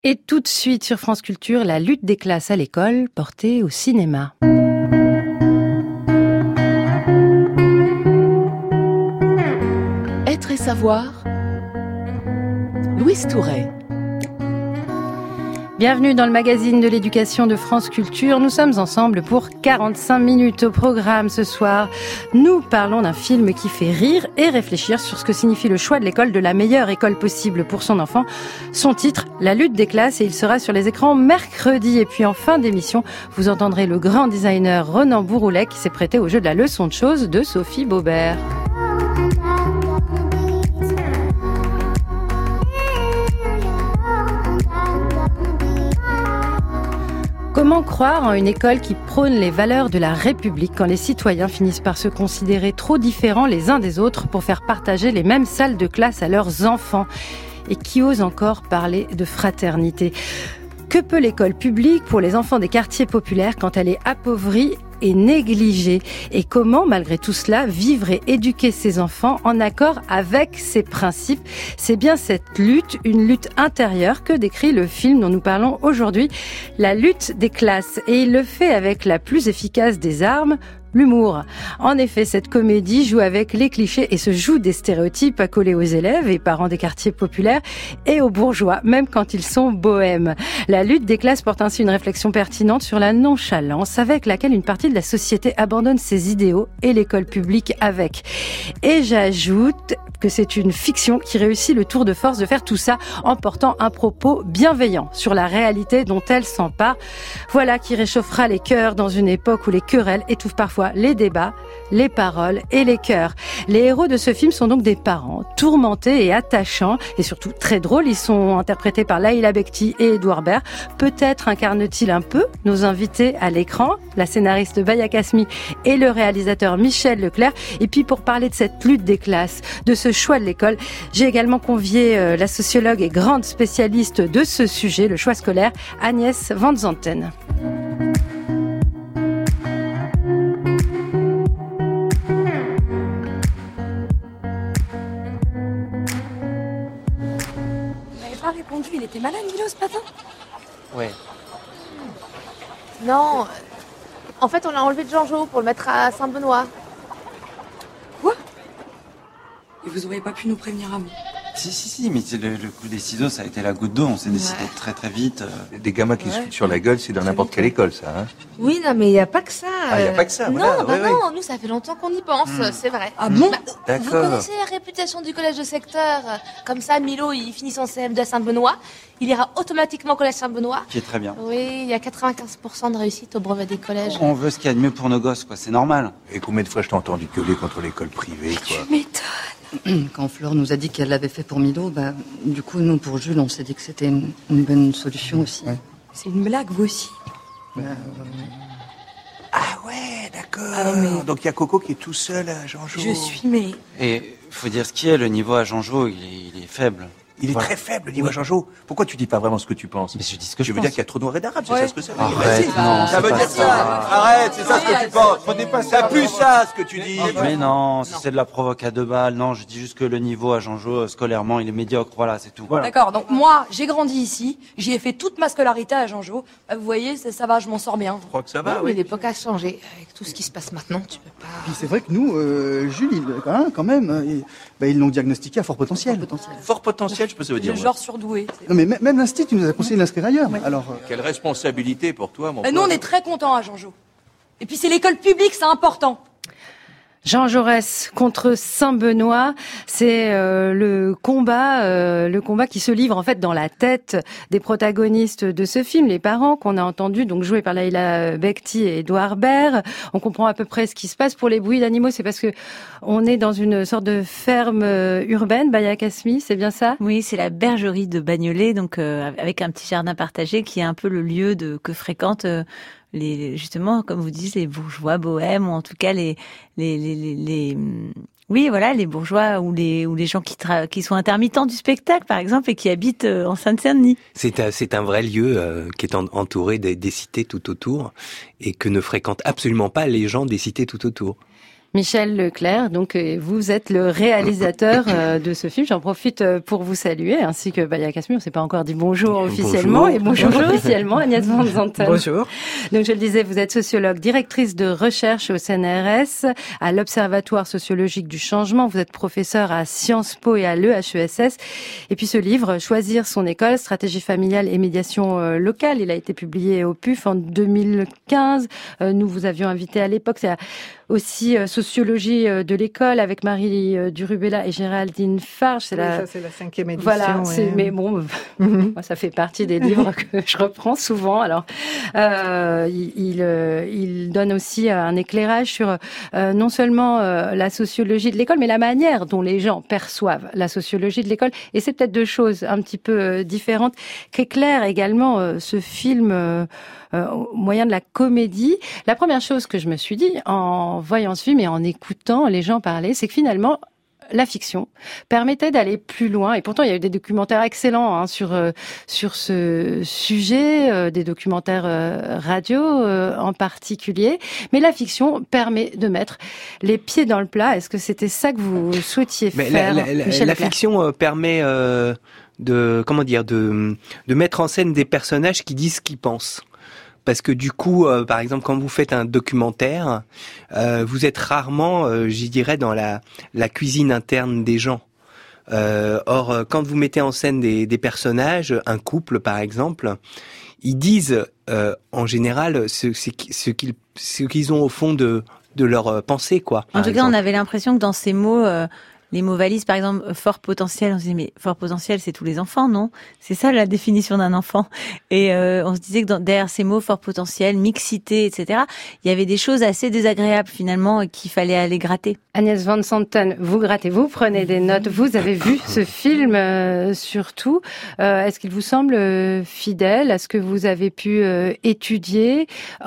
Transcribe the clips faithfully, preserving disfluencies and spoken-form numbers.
Et tout de suite sur France Culture, la lutte des classes à l'école portée au cinéma. Être et savoir, Louise Touret. Bienvenue dans le magazine de l'éducation de France Culture. Nous sommes ensemble pour quarante-cinq minutes au programme ce soir. Nous parlons d'un film qui fait rire et réfléchir sur ce que signifie le choix de l'école, de la meilleure école possible pour son enfant. Son titre, La lutte des classes, et il sera sur les écrans mercredi. Et puis en fin d'émission, vous entendrez le grand designer Ronan Bouroulet qui s'est prêté au jeu de la leçon de choses de Sophie Baubert. Comment croire en une école qui prône les valeurs de la République quand les citoyens finissent par se considérer trop différents les uns des autres pour faire partager les mêmes salles de classe à leurs enfants? Et qui ose encore parler de fraternité? Que peut l'école publique pour les enfants des quartiers populaires quand elle est appauvrie et négligée? Et comment, malgré tout cela, vivre et éduquer ses enfants en accord avec ses principes? C'est bien cette lutte, une lutte intérieure que décrit le film dont nous parlons aujourd'hui, La lutte des classes. Et il le fait avec la plus efficace des armes, l'humour. En effet, cette comédie joue avec les clichés et se joue des stéréotypes à coller aux élèves et parents des quartiers populaires et aux bourgeois, même quand ils sont bohèmes. La lutte des classes porte ainsi une réflexion pertinente sur la nonchalance avec laquelle une partie de la société abandonne ses idéaux et l'école publique avec. Et j'ajoute que c'est une fiction qui réussit le tour de force de faire tout ça en portant un propos bienveillant sur la réalité dont elle s'empare. Voilà qui réchauffera les cœurs dans une époque où les querelles étouffent parfois les débats, les paroles et les cœurs. Les héros de ce film sont donc des parents tourmentés et attachants et surtout très drôles. Ils sont interprétés par Laïla Bekti et Édouard Baird. Peut-être incarnent-ils un peu nos invités à l'écran, la scénariste Baya Kasmi et le réalisateur Michel Leclerc. Et puis pour parler de cette lutte des classes, de ce choix de l'école, j'ai également convié euh, la sociologue et grande spécialiste de ce sujet, le choix scolaire, Agnès Van Zanten. Répondu, il était malade, Milo, ce matin? Ouais. Non, en fait, on l'a enlevé de Jean-Jo pour le mettre à Saint-Benoît. Quoi? Et vous auriez pas pu nous prévenir avant? Si, si, si, mais le, le coup des ciseaux, ça a été la goutte d'eau. On s'est décidé Ouais. très, très vite. Euh... Des gamins qui Ouais. se foutent sur la gueule, c'est dans n'importe quelle école, ça. Hein. Oui, non, mais il n'y a pas que ça. Ah, il n'y a pas que ça, Non, voilà. bah ouais, non, ouais. nous, ça fait longtemps qu'on y pense, Hmm. c'est vrai. Ah bon? Bah, vous D'accord. connaissez la réputation du collège de secteur. Comme ça, Milo, il finit son C M deux à Saint-Benoît. Il ira automatiquement au collège Saint-Benoît. Qui est très bien. Oui, il y a quatre-vingt-quinze pour cent de réussite au brevet des collèges. On veut ce qu'il y a de mieux pour nos gosses, quoi. C'est normal. Et combien de fois je t'ai entendu gueuler contre l'école privée, quoi. Tu m'étonnes. Quand Flore nous a dit qu'elle l'avait fait pour Milo, bah, du coup, nous, pour Jules, on s'est dit que c'était une, une bonne solution aussi. Ouais. C'est une blague, vous aussi. Bah, Ah ouais, d'accord. Ah, mais- Donc il y a Coco qui est tout seul à Jean-Jo. Je suis, mais... Et faut dire ce qui est, le niveau à Jean-Jo, il est, il est faible. Il est Voilà. très faible, le niveau à Jean-Jo. Pourquoi tu dis pas vraiment ce que tu penses? Mais je dis ce que Tu je veux pense. dire qu'il y a trop noir et d'arabe, c'est Ouais. ça ce que ça veut dire? Arrête, Vas-y. non, Ça c'est veut pas dire ça. ça. Arrête, c'est ça ce que tu penses. Prenez pas ça. Plus ça ce que tu dis. Mais non, si c'est de la provoque à deux balles. Non, je dis juste que le niveau à Jean-Jo, euh, scolairement, il est médiocre. Voilà, c'est tout. Voilà. D'accord, donc moi, j'ai grandi ici, j'y ai fait toute ma scolarité à Jean-Jo. Bah, vous voyez, ça, ça va, je m'en sors bien. Je crois que ça Non, va, mais oui. l'époque a changé. Avec tout ce qui se passe maintenant, tu peux pas... Puis c'est vrai que nous, euh, Jules, il, hein, quand même, euh, il- bah, ils l'ont diagnostiqué à fort potentiel. potentiel. Fort potentiel, je peux ça veut dire. Le ouais. genre surdoué. c'est- Non mais m- même l'Institut nous a conseillé de l'inscrire ailleurs. Alors, euh, Quelle responsabilité pour toi, mon Bah, nous, on pote. est très contents à Jean-Jo. Et puis c'est l'école publique, c'est important. Jean Jaurès contre Saint-Benoît, c'est euh, le combat, euh, le combat qui se livre en fait dans la tête des protagonistes de ce film, les parents qu'on a entendus, donc joués par Laïla Bekti et Édouard Baird. On comprend à peu près ce qui se passe. Pour les bruits d'animaux, c'est parce que on est dans une sorte de ferme euh, urbaine, Baya Kasmi, c'est bien ça? Oui, c'est la bergerie de Bagnolet, donc euh, avec un petit jardin partagé qui est un peu le lieu de que fréquentent euh, les justement, comme vous dites, les bourgeois bohèmes, ou en tout cas les les les les, les oui, voilà, les bourgeois ou les ou les gens qui tra- qui sont intermittents du spectacle, par exemple, et qui habitent euh, en Seine-Saint-Denis. C'est un, c'est un vrai lieu euh, qui est en, entouré des, des cités tout autour et que ne fréquentent absolument pas les gens des cités tout autour. Michel Leclerc, donc vous êtes le réalisateur de ce film. J'en profite pour vous saluer, ainsi que Baya Kasmi. On ne s'est pas encore dit bonjour officiellement. Bonjour. Et bonjour, bonjour officiellement, Agnès Van Zanten. Bonjour. Donc je le disais, vous êtes sociologue, directrice de recherche au C N R S, à l'Observatoire sociologique du changement. Vous êtes professeur à Sciences Po et à l'E H E S S. Et puis ce livre, Choisir son école, stratégie familiale et médiation locale, il a été publié au P U F en deux mille quinze. Nous vous avions invité à l'époque. C'est aussi euh, sociologie euh, de l'école avec Marie euh, Durubella et Géraldine Farge. C'est oui, la... ça c'est la cinquième édition. Voilà, c'est... Et... mais bon, mm-hmm. ça fait partie des livres que je reprends souvent. Alors, euh, il, il, euh, il donne aussi un éclairage sur euh, non seulement euh, la sociologie de l'école, mais la manière dont les gens perçoivent la sociologie de l'école. Et c'est peut-être deux choses un petit peu euh, différentes qu'éclaire également euh, ce film euh, euh, au moyen de la comédie. La première chose que je me suis dit en voyant ce film et en écoutant les gens parler, c'est que finalement, la fiction permettait d'aller plus loin. Et pourtant, il y a eu des documentaires excellents hein, sur euh, sur ce sujet, euh, des documentaires euh, radio euh, en particulier. Mais la fiction permet de mettre les pieds dans le plat. Est-ce que c'était ça que vous souhaitiez Mais faire, la, la, Michel la Leclerc ? fiction euh, permet euh, de comment dire de de mettre en scène des personnages qui disent ce qu'ils pensent. Parce que du coup, euh, par exemple, quand vous faites un documentaire, euh, vous êtes rarement, euh, j'y dirais, dans la, la cuisine interne des gens. Euh, or, quand vous mettez en scène des, des personnages, un couple par exemple, ils disent euh, en général ce, ce, ce, qu'ils, ce qu'ils ont au fond de, de leur pensée, quoi. En tout exemple. cas, on avait l'impression que dans ces mots... Euh... Les mots valises, par exemple, fort potentiel, on se disait, mais fort potentiel, c'est tous les enfants, non? C'est ça la définition d'un enfant. Et euh, on se disait que dans, derrière ces mots, fort potentiel, mixité, et cetera, il y avait des choses assez désagréables, finalement, qu'il fallait aller gratter. Agnès Van Zanten, vous grattez, vous prenez des notes, vous avez vu ce film, euh, surtout. Euh, est-ce qu'il vous semble euh, fidèle à ce que vous avez pu euh, étudier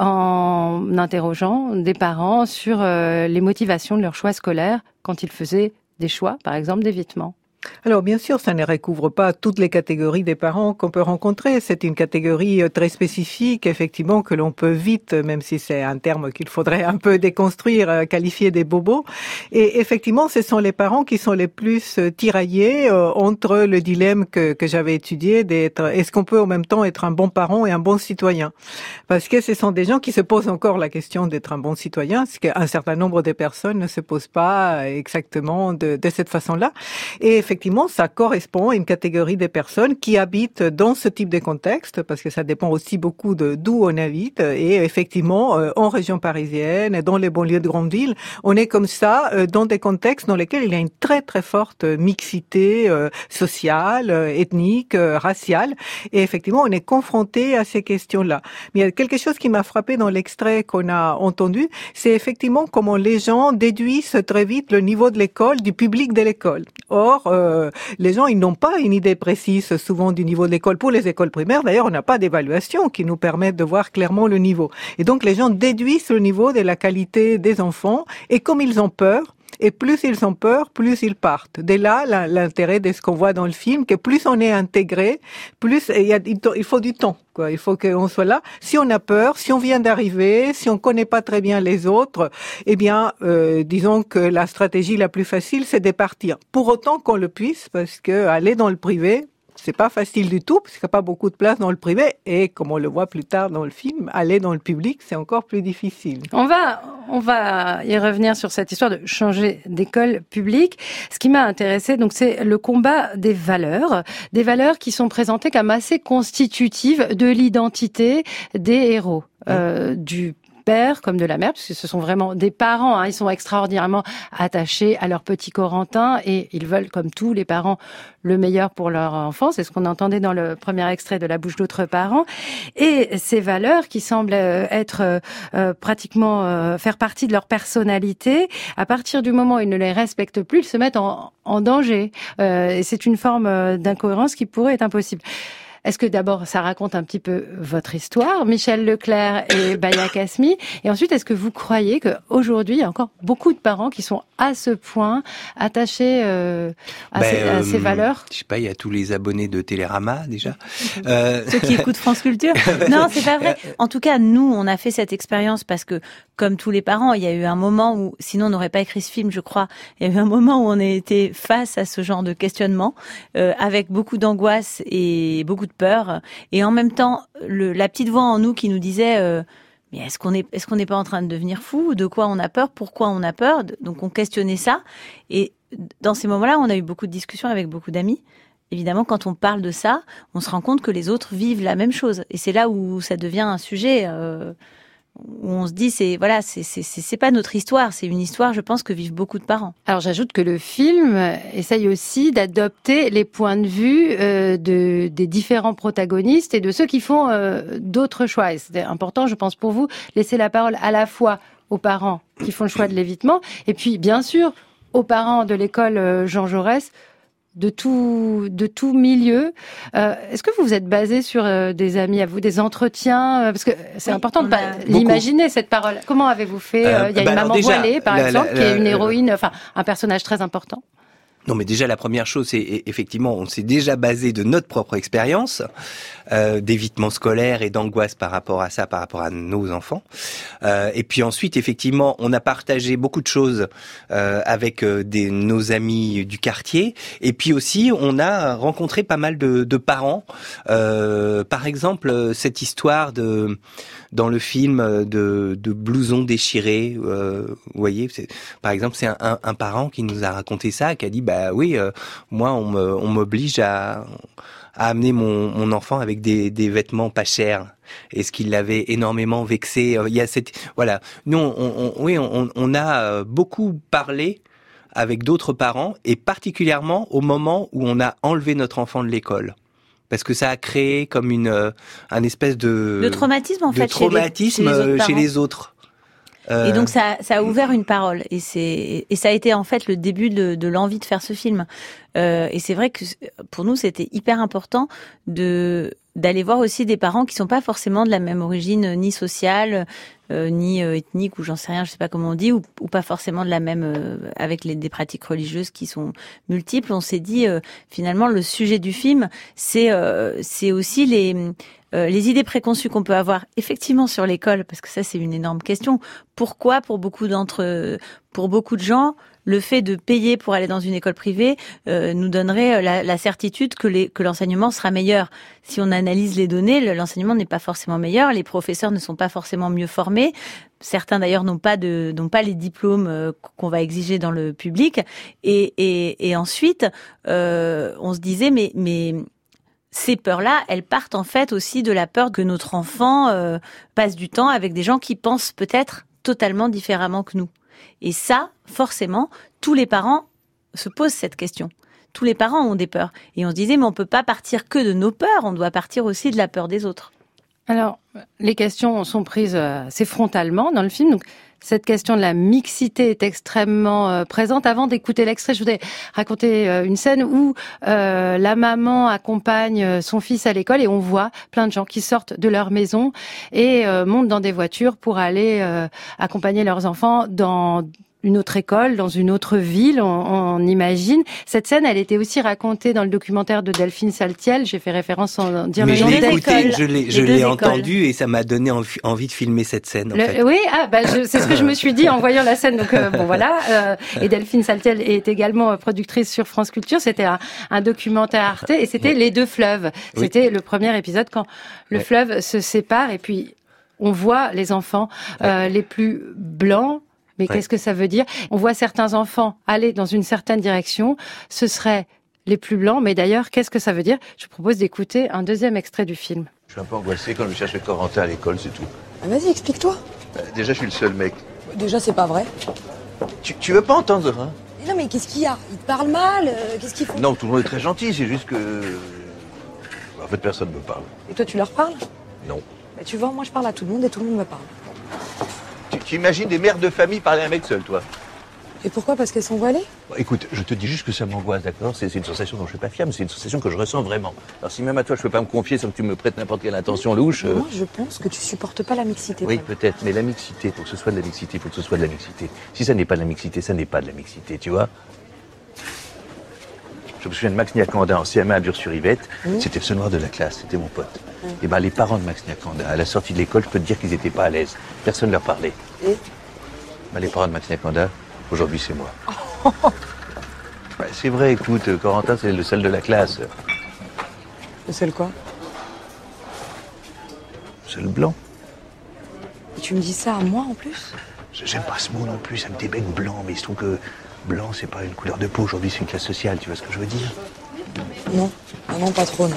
en interrogeant des parents sur euh, les motivations de leur choix scolaire quand ils faisaient des choix, par exemple d'évitement? Alors bien sûr, ça ne recouvre pas toutes les catégories des parents qu'on peut rencontrer. C'est une catégorie très spécifique, effectivement, que l'on peut vite, même si c'est un terme qu'il faudrait un peu déconstruire, qualifier des bobos. Et effectivement, ce sont les parents qui sont les plus tiraillés euh, entre le dilemme que, que j'avais étudié d'être, est-ce qu'on peut en même temps être un bon parent et un bon citoyen? Parce que ce sont des gens qui se posent encore la question d'être un bon citoyen, ce qu'un certain nombre de personnes ne se posent pas exactement de, de cette façon-là. Et effectivement, Effectivement, ça correspond à une catégorie de personnes qui habitent dans ce type de contexte, parce que ça dépend aussi beaucoup de d'où on habite. Et effectivement, euh, en région parisienne, dans les banlieues de grandes villes, on est comme ça euh, dans des contextes dans lesquels il y a une très très forte mixité euh, sociale, euh, ethnique, euh, raciale. Et effectivement, on est confronté à ces questions-là. Mais il y a quelque chose qui m'a frappé dans l'extrait qu'on a entendu, c'est effectivement comment les gens déduisent très vite le niveau de l'école, du public de l'école. Or, euh, Euh, les gens, ils n'ont pas une idée précise souvent du niveau de l'école. Pour les écoles primaires, d'ailleurs, on n'a pas d'évaluation qui nous permette de voir clairement le niveau. Et donc, les gens déduisent le niveau de la qualité des enfants. Et comme ils ont peur, et plus ils ont peur, plus ils partent. Dès là, l'intérêt de ce qu'on voit dans le film, que plus on est intégré, plus il, y a, il faut du temps, quoi. Il faut qu'on soit là. Si on a peur, si on vient d'arriver, si on connaît pas très bien les autres, eh bien, euh, disons que la stratégie la plus facile, c'est de partir. Pour autant qu'on le puisse, parce que aller dans le privé, c'est pas facile du tout, parce qu'il n'y a pas beaucoup de place dans le privé. Et comme on le voit plus tard dans le film, aller dans le public, c'est encore plus difficile. On va, on va y revenir sur cette histoire de changer d'école publique. Ce qui m'a intéressé, donc, c'est le combat des valeurs, des valeurs qui sont présentées comme assez constitutives de l'identité des héros, euh, du père comme de la mère, puisque ce sont vraiment des parents, hein, ils sont extraordinairement attachés à leur petit Corentin et ils veulent, comme tous les parents, le meilleur pour leur enfant. C'est ce qu'on entendait dans le premier extrait de La bouche d'autres parents. Et ces valeurs qui semblent être euh, pratiquement euh, faire partie de leur personnalité, à partir du moment où ils ne les respectent plus, ils se mettent en, en danger. Euh, et c'est une forme d'incohérence qui pourrait être impossible. Est-ce que d'abord, ça raconte un petit peu votre histoire, Michel Leclerc et Baya Kasmi? Et ensuite, est-ce que vous croyez qu'aujourd'hui, il y a encore beaucoup de parents qui sont à ce point attachés euh, à, ben, ces, à euh, ces valeurs? Je sais pas, il y a tous les abonnés de Télérama, déjà. euh... Ceux qui écoutent France Culture. Non, c'est pas vrai. En tout cas, nous, on a fait cette expérience parce que, comme tous les parents, il y a eu un moment où, sinon on n'aurait pas écrit ce film, je crois, il y a eu un moment où on a été face à ce genre de questionnement, euh, avec beaucoup d'angoisse et beaucoup de peur, et en même temps, le, la petite voix en nous qui nous disait euh, mais est-ce qu'on est, est-ce qu'on n'est pas en train de devenir fou? De quoi on a peur? Pourquoi on a peur? Donc on questionnait ça, et dans ces moments-là, on a eu beaucoup de discussions avec beaucoup d'amis. Évidemment, quand on parle de ça, on se rend compte que les autres vivent la même chose, et c'est là où ça devient un sujet euh, où on se dit c'est voilà c'est c'est c'est pas notre histoire, c'est une histoire, je pense, que vivent beaucoup de parents. Alors j'ajoute que le film essaye aussi d'adopter les points de vue euh, de des différents protagonistes et de ceux qui font euh, d'autres choix. Et c'est important, je pense, pour vous, laisser la parole à la fois aux parents qui font le choix de l'évitement, et puis bien sûr aux parents de l'école Jean Jaurès, de tout de tout milieu. Euh, est-ce que vous vous êtes basé sur euh, des amis à vous, des entretiens, euh, parce que c'est oui, important de pas l'imaginer cette parole. Comment avez-vous fait? euh, Il y a bah une maman déjà, voilée, par la, exemple, la, la, qui est une héroïne, enfin un personnage très important. Non, mais déjà la première chose, c'est effectivement, on s'est déjà basé de notre propre expérience euh, d'évitement scolaire et d'angoisse par rapport à ça, par rapport à nos enfants. Euh, et puis ensuite, effectivement, on a partagé beaucoup de choses euh, avec euh, des, nos amis du quartier. Et puis aussi, on a rencontré pas mal de, de parents. Euh, par exemple, cette histoire de dans le film de, de blouson déchiré. Euh, vous voyez, par exemple, c'est un, un, un parent qui nous a raconté ça, qui a dit bah oui, euh, moi on me on m'oblige à à amener mon mon enfant avec des des vêtements pas chers. Et ce qui l'avait énormément vexé. Il y a cette voilà. Nous on, on oui on on a beaucoup parlé avec d'autres parents, et particulièrement au moment où on a enlevé notre enfant de l'école. Parce que ça a créé comme une euh, un espèce de de traumatisme en de fait traumatisme chez les, chez les autres chez les autres. Euh... Et donc ça, ça a ouvert une parole, et c'est et ça a été en fait le début de, de l'envie de faire ce film. Euh, et c'est vrai que pour nous c'était hyper important de d'aller voir aussi des parents qui sont pas forcément de la même origine, ni sociale, euh, ni euh, ethnique, ou j'en sais rien, je sais pas comment on dit, ou, ou pas forcément de la même euh, avec les, des pratiques religieuses qui sont multiples. On s'est dit euh, finalement le sujet du film, c'est euh, c'est aussi les Euh, les idées préconçues qu'on peut avoir effectivement sur l'école, parce que ça c'est une énorme question. Pourquoi pour beaucoup d'entre, pour beaucoup de gens, le fait de payer pour aller dans une école privée euh, nous donnerait la, la certitude que, les, que l'enseignement sera meilleur. Si on analyse les données, l'enseignement n'est pas forcément meilleur, les professeurs ne sont pas forcément mieux formés. Certains d'ailleurs n'ont pas de, n'ont pas les diplômes euh, qu'on va exiger dans le public. Et, et, et ensuite, euh, on se disait mais mais ces peurs-là, elles partent en fait aussi de la peur que notre enfant euh, passe du temps avec des gens qui pensent peut-être totalement différemment que nous. Et ça, forcément, tous les parents se posent cette question. Tous les parents ont des peurs. Et on se disait, mais on peut pas partir que de nos peurs, on doit partir aussi de la peur des autres. Alors, les questions sont prises assez frontalement dans le film. Donc, cette question de la mixité est extrêmement euh, présente. Avant d'écouter l'extrait, je voudrais raconter euh, une scène où euh, la maman accompagne son fils à l'école, et on voit plein de gens qui sortent de leur maison et euh, montent dans des voitures pour aller euh, accompagner leurs enfants dans une autre école, dans une autre ville, on, on imagine. Cette scène, elle était aussi racontée dans le documentaire de Delphine Saltiel. J'ai fait référence sans dire mais le nom je l'ai des écouté, écoles. je l'ai, je l'ai entendu, et ça m'a donné envie, envie de filmer cette scène. En le, fait. Oui, ah, bah, je, c'est ce que je me suis dit en voyant la scène. Donc euh, bon voilà. Euh, et Delphine Saltiel est également productrice sur France Culture. C'était un, un documentaire Arte, et c'était oui. Les deux fleuves. C'était oui. le premier épisode quand le oui. fleuve se sépare, et puis on voit les enfants euh, les plus blancs. Mais ouais. qu'est-ce que ça veut dire? On voit certains enfants aller dans une certaine direction. Ce seraient les plus blancs. Mais d'ailleurs, qu'est-ce que ça veut dire? Je propose d'écouter un deuxième extrait du film. Je suis un peu angoissé quand je cherche Corentin à l'école, c'est tout. Ah, vas-y, explique-toi. Euh, déjà, je suis le seul mec. Déjà, c'est pas vrai. Tu, tu veux pas entendre, hein? Mais non, mais qu'est-ce qu'il y a? Il te parle mal euh, Qu'est-ce qu'il faut? Non, tout le monde est très gentil, c'est juste que... En fait, personne me parle. Et toi, tu leur parles? Non. Bah, tu vois, moi, je parle à tout le monde et tout le monde me parle. Tu, tu imagines des mères de famille parler à un mec seul, toi? Et pourquoi? Parce qu'elles sont voilées? Bon, écoute, je te dis juste que ça m'angoisse, d'accord? C'est, c'est une sensation dont je suis pas fier, mais c'est une sensation que je ressens vraiment. Alors si même à toi je peux pas me confier sans que tu me prêtes n'importe quelle intention louche... Euh... Moi, je pense que tu supportes pas la mixité. Oui, peut-être, mais la mixité, pour que ce soit de la mixité, il faut que ce soit de la mixité. Si ça n'est pas de la mixité, ça n'est pas de la mixité, tu vois? Je me souviens de Max Niakanda en C M un à Bure-sur-Yvette, mmh. C'était le seul noir de la classe, c'était mon pote. Mmh. Et ben les parents de Max Niakanda, à la sortie de l'école, je peux te dire qu'ils étaient pas à l'aise. Personne ne leur parlait. Et ben, les parents de Max Niakanda, aujourd'hui c'est moi. Ouais, c'est vrai, écoute, Corentin c'est le seul de la classe. Le seul quoi? Le seul blanc. Et tu me dis ça à moi en plus? J'aime pas ce mot non plus, ça me débecque blanc, mais il se trouve que blanc c'est pas une couleur de peau, aujourd'hui c'est une classe sociale, tu vois ce que je veux dire? Non, ah non pas trop non.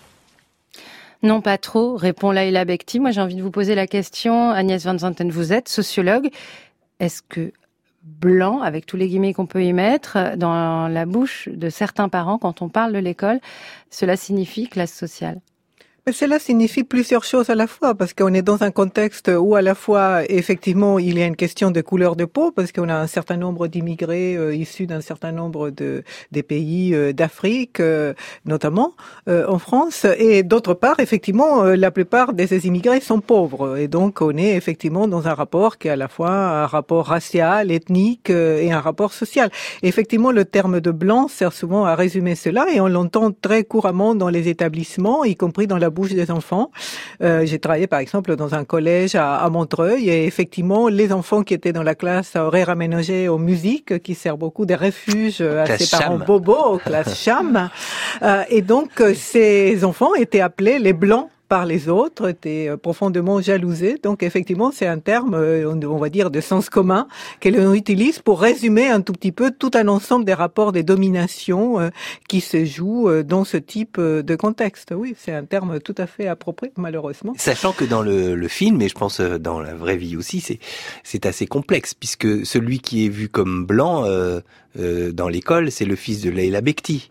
Non, pas trop, répond Laïla Bekti. Moi j'ai envie de vous poser la question, Agnès Van Zanten, vous êtes sociologue, est-ce que blanc, avec tous les guillemets qu'on peut y mettre, dans la bouche de certains parents, quand on parle de l'école, cela signifie classe sociale? Mais cela signifie plusieurs choses à la fois, parce qu'on est dans un contexte où à la fois, effectivement, il y a une question de couleur de peau, parce qu'on a un certain nombre d'immigrés euh, issus d'un certain nombre de des pays euh, d'Afrique, euh, notamment euh, en France, et d'autre part, effectivement, euh, la plupart de ces immigrés sont pauvres, et donc on est effectivement dans un rapport qui est à la fois un rapport racial, ethnique euh, et un rapport social. Et effectivement, le terme de blanc sert souvent à résumer cela, et on l'entend très couramment dans les établissements, y compris dans la bouche des enfants. Euh, j'ai travaillé par exemple dans un collège à, à Montreuil et effectivement les enfants qui étaient dans la classe horaire aménagée aux musiques, qui sert beaucoup de refuge à classe ses parents Cham. bobos, classe Cham. Euh, et donc ces enfants étaient appelés les blancs par les autres, étaient profondément jalousés. Donc effectivement, c'est un terme, on va dire, de sens commun que l'on utilise pour résumer un tout petit peu tout un ensemble des rapports de domination qui se jouent dans ce type de contexte. Oui, c'est un terme tout à fait approprié, malheureusement. Sachant que dans le, le film, et je pense dans la vraie vie aussi, c'est, c'est assez complexe, puisque celui qui est vu comme blanc euh, euh, dans l'école, c'est le fils de Laïla Bekti.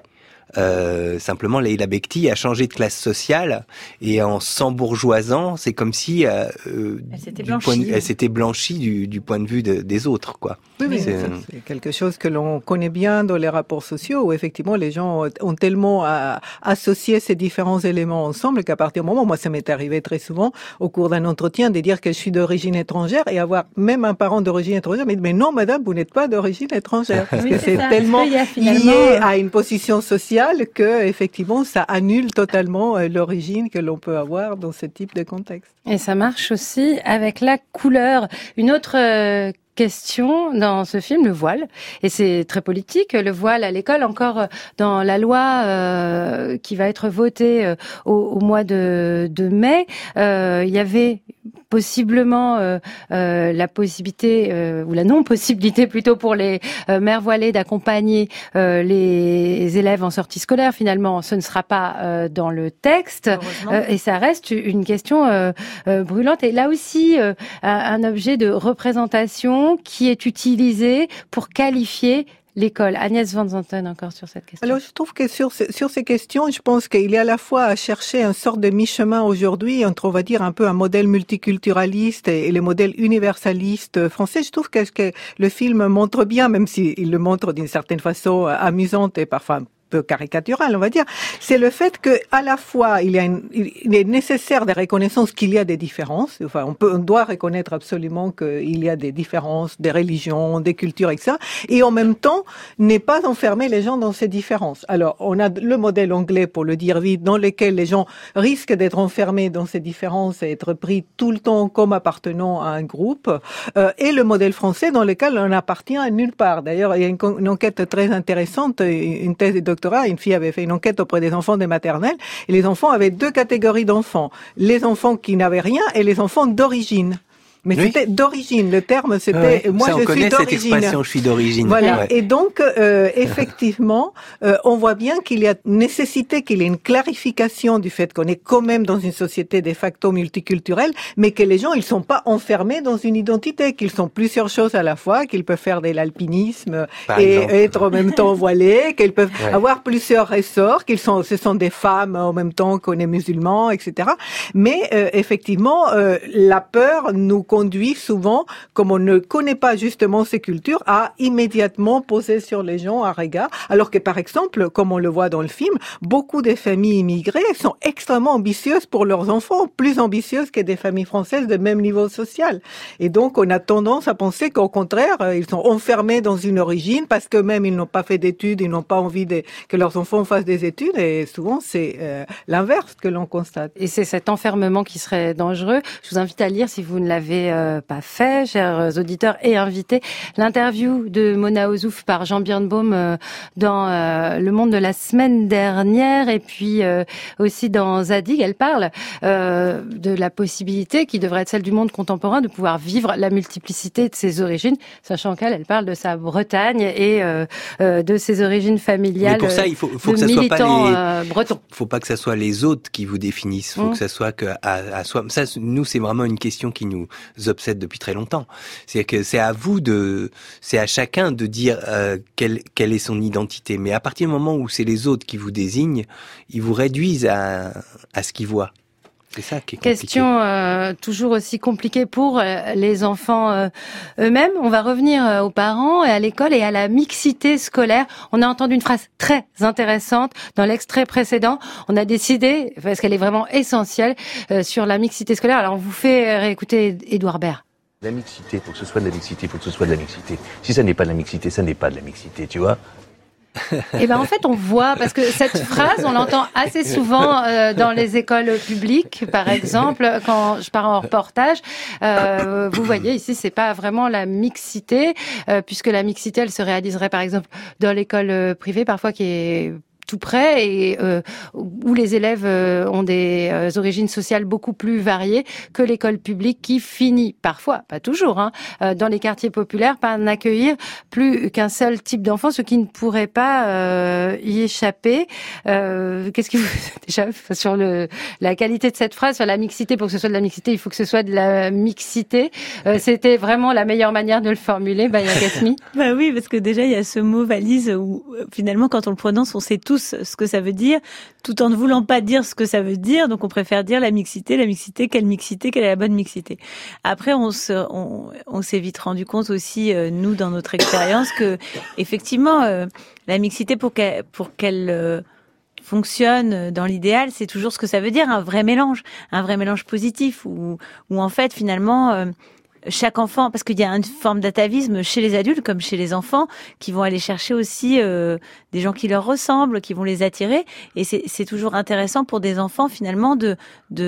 Euh, simplement, Laïla Bekti a changé de classe sociale et en s'embourgeoisant, c'est comme si euh, elle s'était du blanchie, point de, elle s'était blanchie du, du point de vue de, des autres, quoi. Oui, oui, c'est... c'est quelque chose que l'on connaît bien dans les rapports sociaux, où effectivement les gens ont tellement à, associé ces différents éléments ensemble qu'à partir du moment, moi ça m'est arrivé très souvent au cours d'un entretien de dire que je suis d'origine étrangère et avoir même un parent d'origine étrangère, mais mais non madame, vous n'êtes pas d'origine étrangère, parce oui, que c'est, c'est tellement lié à une position sociale que effectivement ça annule totalement l'origine que l'on peut avoir dans ce type de contexte. Et ça marche aussi avec la couleur. Une autre euh, question dans ce film, le voile, et c'est très politique, le voile à l'école, encore dans la loi euh, qui va être votée euh, au, au mois de, de mai, euh, il y avait possiblement euh, euh, la possibilité euh, ou la non-possibilité plutôt pour les euh, mères voilées d'accompagner euh, les élèves en sortie scolaire. Finalement, ce ne sera pas euh, dans le texte euh, et ça reste une question euh, euh, brûlante. Et là aussi, euh, un objet de représentation qui est utilisé pour qualifier l'école. Agnès Van Zanten, encore sur cette question. Alors, je trouve que sur, sur ces questions, je pense qu'il y a à la fois à chercher un sort de mi-chemin aujourd'hui entre, on va dire, un peu un modèle multiculturaliste et, et le modèle universaliste français. Je trouve que, que le film montre bien, même s'il le montre d'une certaine façon amusante et parfois peu caricatural, on va dire, c'est le fait que à la fois il y a une, il est nécessaire de reconnaissance qu'il y a des différences. Enfin, on peut, on doit reconnaître absolument qu'il y a des différences, des religions, des cultures et ça, et en même temps n'est pas enfermer les gens dans ces différences. Alors, on a le modèle anglais, pour le dire vite, dans lequel les gens risquent d'être enfermés dans ces différences et être pris tout le temps comme appartenant à un groupe, euh, et le modèle français dans lequel on appartient à nulle part. D'ailleurs, il y a une, une enquête très intéressante, une thèse de doctorat. Une fille avait fait une enquête auprès des enfants des maternelles et les enfants avaient deux catégories d'enfants. Les enfants qui n'avaient rien et les enfants d'origine. Mais oui. C'était d'origine. Le terme, c'était ouais. moi Ça, je on suis d'origine. Cette expression, je suis d'origine. Voilà. Ouais. Et donc, euh, effectivement, euh, on voit bien qu'il y a nécessité qu'il y ait une clarification du fait qu'on est quand même dans une société de facto multiculturelle, mais que les gens ils sont pas enfermés dans une identité, qu'ils sont plusieurs choses à la fois, qu'ils peuvent faire de l'alpinisme Par et exemple. Être en même temps voilés, qu'ils peuvent ouais. avoir plusieurs ressorts, qu'ils sont, ce sont des femmes en même temps qu'on est musulmans, et cetera. Mais euh, effectivement, euh, la peur nous conduit souvent, comme on ne connaît pas justement ces cultures, à immédiatement poser sur les gens un regard. Alors que par exemple, comme on le voit dans le film, beaucoup des familles immigrées sont extrêmement ambitieuses pour leurs enfants, plus ambitieuses que des familles françaises de même niveau social. Et donc, on a tendance à penser qu'au contraire, ils sont enfermés dans une origine parce qu'eux-mêmes, ils n'ont pas fait d'études, ils n'ont pas envie de, que leurs enfants fassent des études. Et souvent, c'est euh, l'inverse que l'on constate. Et c'est cet enfermement qui serait dangereux. Je vous invite à lire, si vous ne l'avez euh, pas fait, chers auditeurs et invités, l'interview de Mona Ozouf par Jean Birnbaum euh, dans euh, Le Monde de la semaine dernière, et puis euh, aussi dans Zadig. Elle parle euh, de la possibilité, qui devrait être celle du monde contemporain, de pouvoir vivre la multiplicité de ses origines, sachant qu'elle, elle parle de sa Bretagne et euh, euh, de ses origines familiales. Mais pour ça, il faut, faut de que ça soit pas les. Euh, bretons. Faut pas que ça soit les autres qui vous définissent. Faut mmh. que ça soit que à, à soi. Ça, nous, c'est vraiment une question qui nous obsède depuis très longtemps. C'est que c'est à vous de, c'est à chacun de dire euh, quelle quelle est son identité. Mais à partir du moment où c'est les autres qui vous désignent, ils vous réduisent à à ce qu'ils voient. C'est ça qui est compliqué. Question euh, toujours aussi compliquée pour euh, les enfants euh, eux-mêmes. On va revenir euh, aux parents et à l'école et à la mixité scolaire. On a entendu une phrase très intéressante dans l'extrait précédent. On a décidé, parce qu'elle est vraiment essentielle, euh, sur la mixité scolaire. Alors on vous fait réécouter Édouard Baird. La mixité, pour que ce soit de la mixité, il faut que ce soit de la mixité. Si ça n'est pas de la mixité, ça n'est pas de la mixité, tu vois. Eh ben en fait on voit, parce que cette phrase on l'entend assez souvent euh, dans les écoles publiques, par exemple quand je pars en reportage. Euh, vous voyez ici c'est pas vraiment la mixité, euh, puisque la mixité elle se réaliserait par exemple dans l'école privée parfois qui est tout près et euh, où les élèves euh, ont des euh, origines sociales beaucoup plus variées que l'école publique qui finit parfois, pas toujours, hein, euh, dans les quartiers populaires par n'accueillir plus qu'un seul type d'enfant, ce qui ne pourrait pas euh, y échapper. Euh, qu'est-ce que vous déjà sur le la qualité de cette phrase sur la mixité? Pour que ce soit de la mixité, il faut que ce soit de la mixité. Euh, c'était vraiment la meilleure manière de le formuler, Baya Kasmi. Bah oui, parce que déjà il y a ce mot valise où finalement quand on le prononce, on sait tout ce que ça veut dire, tout en ne voulant pas dire ce que ça veut dire. Donc, on préfère dire la mixité, la mixité, quelle mixité, quelle est la bonne mixité. Après, on se, on, on s'est vite rendu compte aussi, euh, nous, dans notre expérience, que effectivement, euh, la mixité pour qu'elle, pour qu'elle euh, fonctionne dans l'idéal, c'est toujours ce que ça veut dire, un vrai mélange, un vrai mélange positif, où, où en fait, finalement, euh, chaque enfant, parce qu'il y a une forme d'atavisme chez les adultes comme chez les enfants, qui vont aller chercher aussi euh, des gens qui leur ressemblent, qui vont les attirer. Et c'est, c'est toujours intéressant pour des enfants finalement de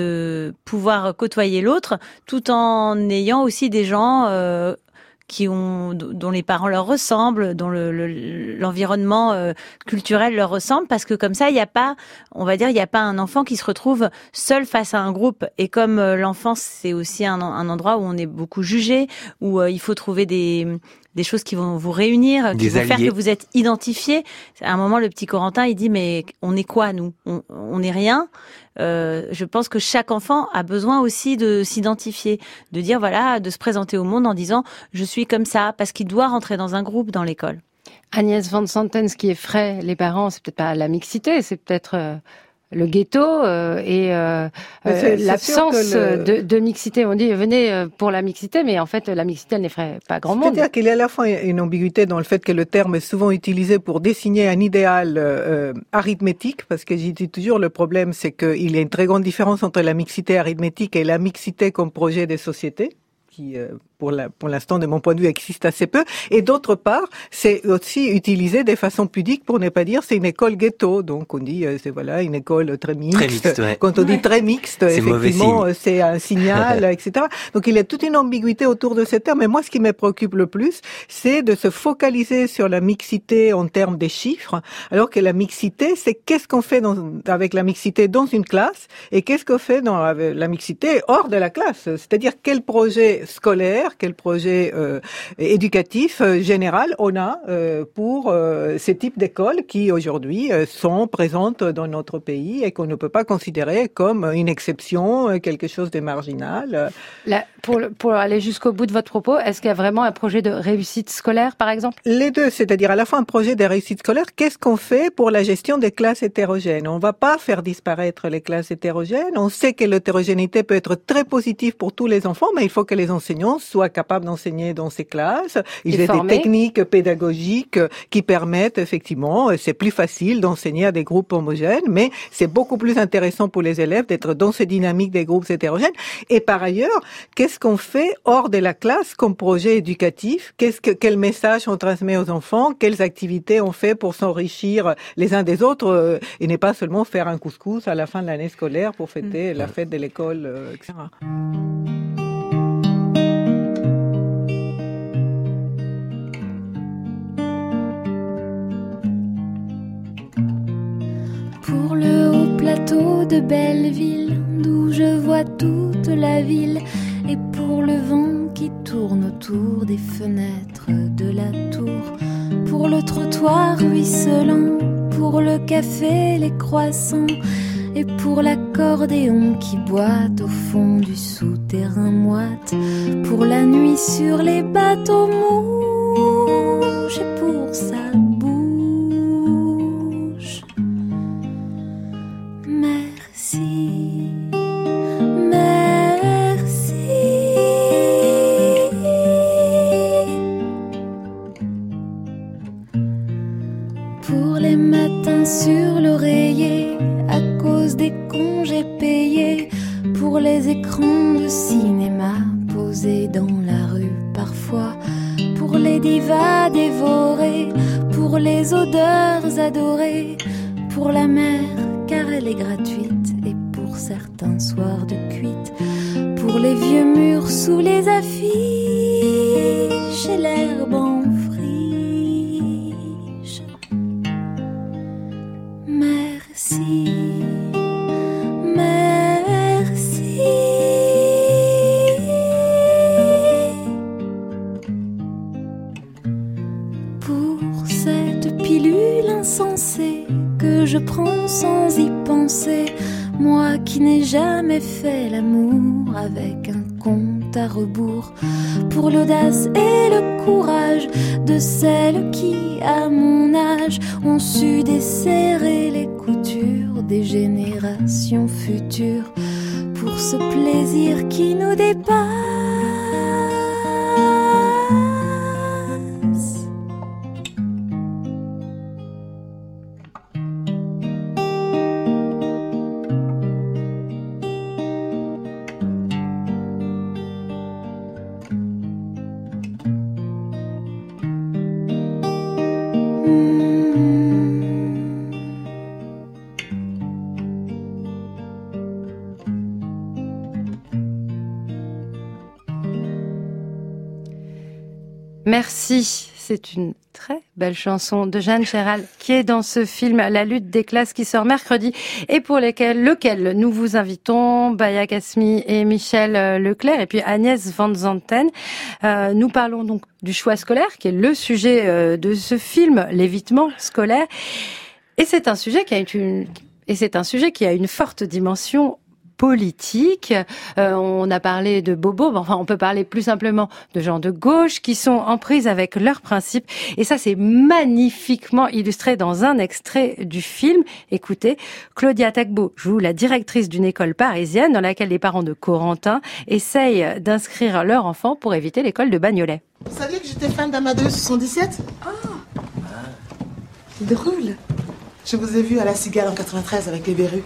de pouvoir côtoyer l'autre, tout en ayant aussi des gens euh, qui ont, dont les parents leur ressemblent, dont le, le, l'environnement euh, culturel leur ressemble, parce que comme ça, il n'y a pas, on va dire, il n'y a pas un enfant qui se retrouve seul face à un groupe. Et comme euh, l'enfance, c'est aussi un, un endroit où on est beaucoup jugé, où euh, il faut trouver des des choses qui vont vous réunir, qui vont faire que vous êtes identifiés. À un moment, le petit Corentin, il dit, mais on est quoi, nous? On, on est rien. Euh, je pense que chaque enfant a besoin aussi de s'identifier, de dire, voilà, de se présenter au monde en disant, je suis comme ça, parce qu'il doit rentrer dans un groupe dans l'école. Agnès Van Santen, ce qui effraie les parents, c'est peut-être pas la mixité, c'est peut-être... Euh... le ghetto euh, et euh, euh, l'absence le... de, de mixité. On dit venez pour la mixité, mais en fait la mixité elle n'effraie pas grand monde. C'est-à-dire qu'il y a à la fois une ambiguïté dans le fait que le terme est souvent utilisé pour désigner un idéal euh, arithmétique, parce que j'y dis toujours le problème c'est qu'il y a une très grande différence entre la mixité arithmétique et la mixité comme projet des sociétés, qui euh, pour, la, pour l'instant, de mon point de vue, existe assez peu. Et d'autre part, c'est aussi utilisé de façon pudique pour ne pas dire c'est une école ghetto. Donc on dit euh, c'est voilà une école très mixte. Très mixte ouais. Quand on dit ouais. très mixte, c'est effectivement, c'est un signal, et cetera. Donc il y a toute une ambiguïté autour de ce terme. Mais moi, ce qui me préoccupe le plus, c'est de se focaliser sur la mixité en termes des chiffres, alors que la mixité, c'est qu'est-ce qu'on fait dans, avec la mixité dans une classe et qu'est-ce qu'on fait dans la, la mixité hors de la classe. C'est-à-dire quel projet scolaire scolaire, quel projet euh, éducatif euh, général on a euh, pour euh, ce type d'écoles qui aujourd'hui euh, sont présentes dans notre pays et qu'on ne peut pas considérer comme une exception, quelque chose de marginal. Là, pour, pour aller jusqu'au bout de votre propos, est-ce qu'il y a vraiment un projet de réussite scolaire, par exemple? Les deux, c'est-à-dire à la fois un projet de réussite scolaire. Qu'est-ce qu'on fait pour la gestion des classes hétérogènes? On va pas faire disparaître les classes hétérogènes. On sait que l'hétérogénéité peut être très positive pour tous les enfants, mais il faut que les enseignants soient capables d'enseigner dans ces classes. Ils aient des techniques pédagogiques qui permettent effectivement, c'est plus facile d'enseigner à des groupes homogènes, mais c'est beaucoup plus intéressant pour les élèves d'être dans ces dynamiques des groupes hétérogènes. Et par ailleurs, qu'est-ce qu'on fait hors de la classe comme projet éducatif? Qu'est-ce que, quel message on transmet aux enfants? Quelles activités on fait pour s'enrichir les uns des autres euh, et n'est pas seulement faire un couscous à la fin de l'année scolaire pour fêter mmh. la fête de l'école, euh, et cetera. Pour le haut plateau de Belleville, d'où je vois toute la ville, et pour le vent qui tourne autour des fenêtres de la tour, pour le trottoir ruisselant, pour le café, les croissants, et pour l'accordéon qui boite au fond du souterrain moite, pour la nuit sur les bateaux mouches, et pour sa bouche. Merci, merci. Pour les matins sur l'oreiller, à cause des congés payés, pour les écrans de cinéma posés dans la rue parfois, pour les divas dévorées, pour les odeurs adorées, pour la mer car elle est gratuite, et pour certains soirs de cuite, pour les vieux murs sous les affiches et l'herbe en friche. Merci, merci. Pour cette pilule insensée que je prends sans y penser, moi qui n'ai jamais fait l'amour avec un compte à rebours, pour l'audace et le courage de celles qui, à mon âge, ont su desserrer les coutures des générations futures, pour ce plaisir qui nous dépasse. Merci, c'est une très belle chanson de Jeanne Chéral qui est dans ce film La lutte des classes qui sort mercredi et pour lesquels, lequel nous vous invitons, Baya Kasmi et Michel Leclerc et puis Agnès Van Zanten. Euh, nous parlons donc du choix scolaire qui est le sujet euh, de ce film, l'évitement scolaire. Et c'est un sujet qui a une, et c'est un sujet qui a une forte dimension politique. Euh, on a parlé de bobos, mais enfin on peut parler plus simplement de gens de gauche qui sont en prise avec leurs principes. Et ça, c'est magnifiquement illustré dans un extrait du film. Écoutez, Claudia Tagbo joue la directrice d'une école parisienne dans laquelle les parents de Corentin essayent d'inscrire leur enfant pour éviter l'école de Bagnolet. Vous saviez que j'étais fan d'Amadeus soixante-dix-sept ? Ah, c'est drôle. Je vous ai vu à la Cigale en quatre-vingt-treize avec les Berus.